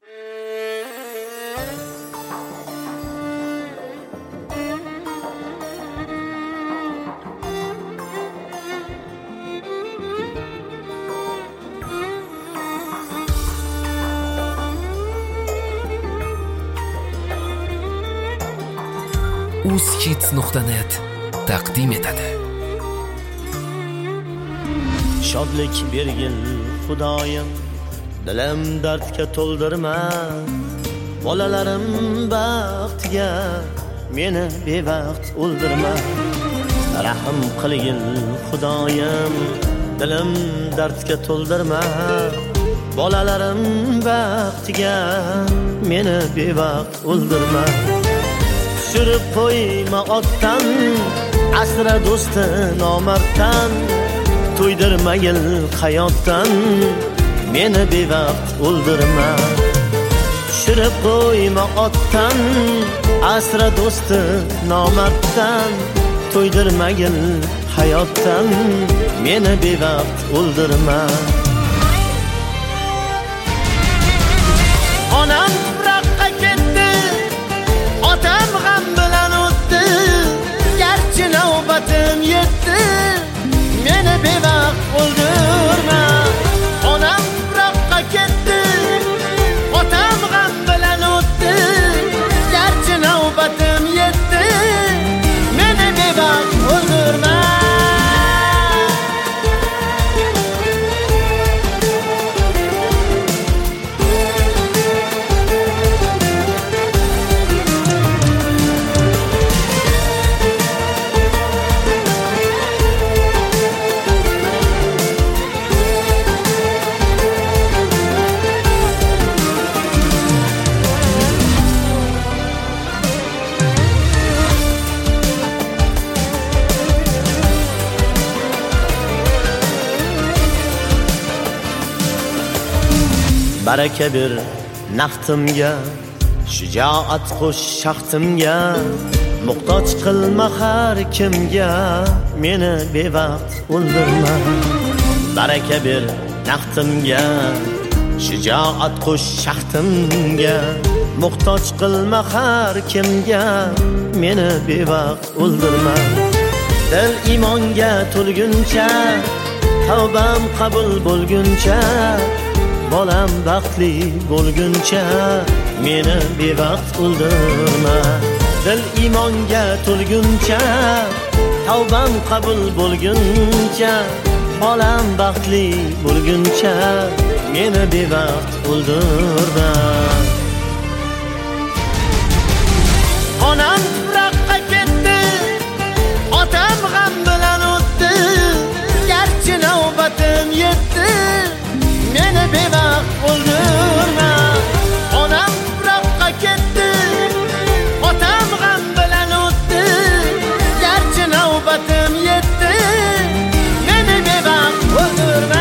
uzhits.net taqdim etadi. Shodlik bergin Xudoyim, dilim dardga to'ldirma. Bolalarim baxtiga meni bevaqt o'ldirma. Rahim qilgin Xudoyim, dilim dardga to'ldirma. Bolalarim baxtiga meni bevaqt o'ldirma. Tushirib qo'yma otdan, asra do'sti nomarddan. To'ydirmagil hayotdan, meni bevaqt o'ldirma. Tushirib qo'yma otdan, asra do'sti nomarddan. To'ydirmagil hayotdan, meni bevaqt o'ldirma. Onam tuproqqa ketdi, otam g'am bilan o'tdi. Garchi navbatim yetdi, meni bevaqt o'ldirma. Onam tuproqqa ketdi, otam g'am bilan o'tdi. Garchi navbatim yetdi, meni bevaqt o'ldirma. Baraka bir naftimga, shijoat qo'sh shaxtimga. Muhtoj qilma har kimga, meni bevaqt o'ldirma. Baraka bir naftimga, shijoat qo'sh shaxtimga. Muhtoj qilma har kimga, meni bevaqt o'ldirma. Dil imonga to'lguncha, tavbam qabul bo'lguncha. Bolam baxtli bo'lguncha, meni bevaqt o'ldirma. Dil imonga to'lguncha, tavbam qabul bo'lguncha. Bolam baxtli bo'lguncha, meni bevaqt o'ldirma. Onam tuproqqa ketdi, otam g'am bilan o'tdi. Garchi navbatim yetdi, meni bevaqt o'ldirma. Onam tuproqqa ketdi, otam g'am bilan o'tdi. Garchi navbatim yetdi, meni bevaqt o'ldirma.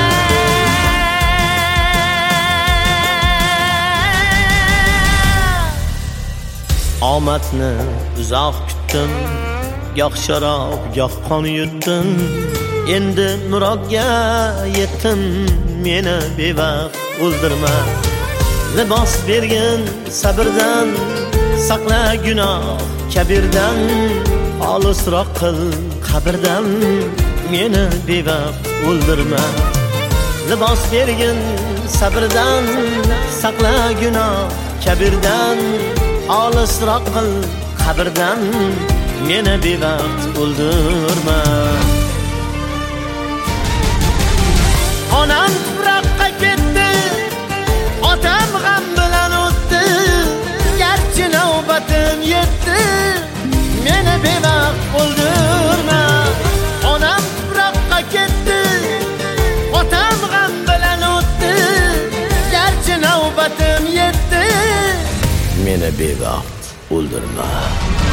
Omadni uzoq kutdim, goh sharob, goh qon yutdim. Endi murodga yetdim, meni bevaqt o'ldirma. Libos bergin sabrdan, saqla gunoh kabirdan. Olisroq qil qabrdan, meni bevaqt o'ldirma. Libos bergin sabrdan, saqla gunoh kabirdan. Olisroq qil qabrdan, meni bevaqt o'ldirma. Onam tuproqqa ketdi, otam g'am bilan o'tdi. Garchi navbatim yetdi, meni bevaqt o'ldirma. Onam tuproqqa ketdi, otam g'am bilan o'tdi. Garchi navbatim yetdi, meni bevaqt o'ldirma.